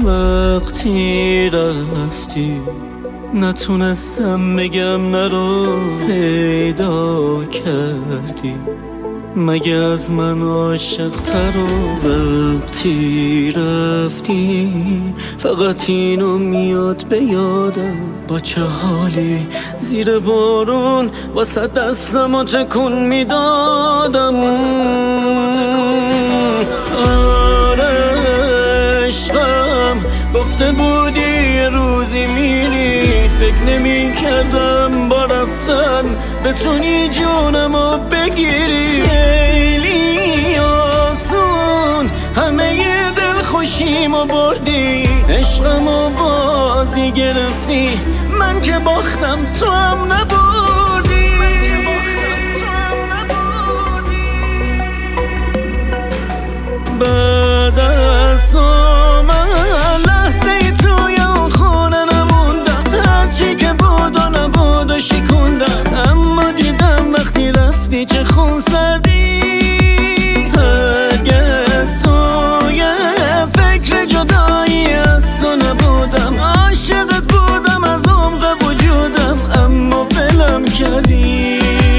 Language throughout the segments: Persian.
وقتی رفتی نتونستم بگم نرو پیدا کردی، مگه از من عاشق‌تر و وقتی رفتی فقط اینو میاد به یادم، با چه حالی زیر بارون واسه دستمو تکون میدادم. آره عشقم گفته بودی یه روزی میری، فکر نمی کردم با رفتن بتونی جونمو بگیری. خیلی آسون همه ی دل خوشیمو بردی، عشقمو بازی گرفتی، من که باختم تو هم نبردی. بعد از تو من لحظه ای توی اون خونه نموندم، هرچی که بود و نبود و شکوندم، اما دیدم وقتی رفتی چه خون سردی. هرگز توی فکر جدایی از تو نبودم، عاشقت بودم از عمق وجودم، اما ولم کردی.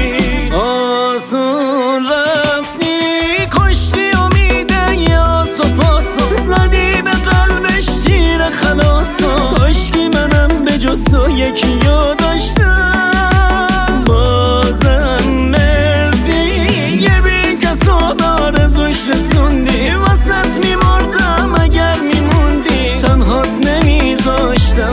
آسون رفتی کشتی امیده یاس و پاسو، زدی به قلبش تیر خلاصو، کاشکی منم به جز تو یکی یاد داشتم. بازم مرسی یه بی کس و به آرزوش رسوندی، واسط میمردم اگر میموندی، تنهات نمیذاشتم.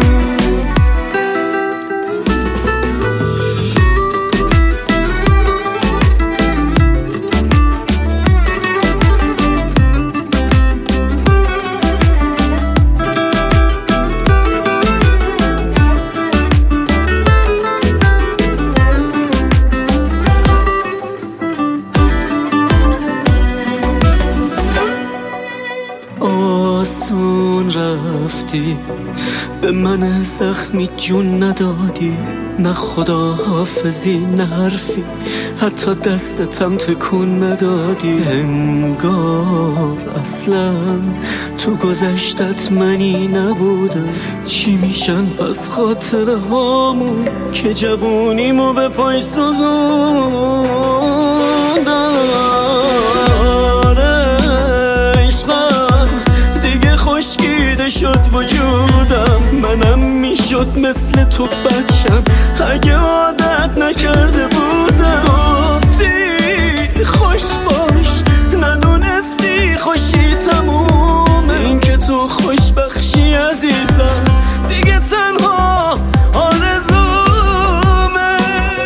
آسون رفتی به من زخمی جون ندادی، نه خدا حافظی نه حرفی، حتی دستتم تکون ندادی. انگار اصلا تو گذشتت منی نبودم، چی میشن پس خاطره هامون که جوونیمو به پای سوزوندم. خشکیده شد وجودم، منم میشد مثل تو بچم اگه عادت نکرده بودم. گفتی خوش باش ندونستی خوشی تمومه، این که تو خوش بخشی عزیزم دیگه تنها آرزومه.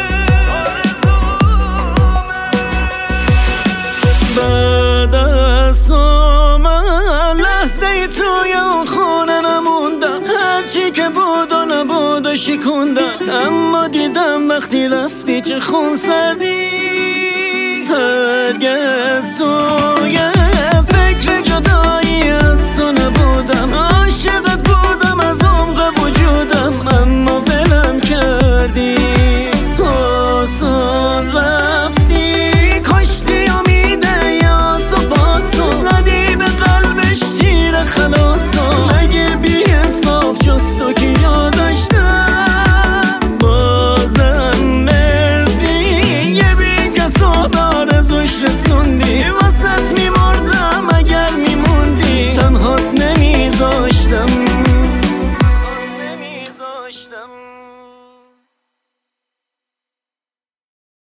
بعد از تو لحظه توی اون خونه نموندم، هرچی که بود و نبود و شکوندم، اما دیدم وقتی رفتی چه خون سردی. هرگز توی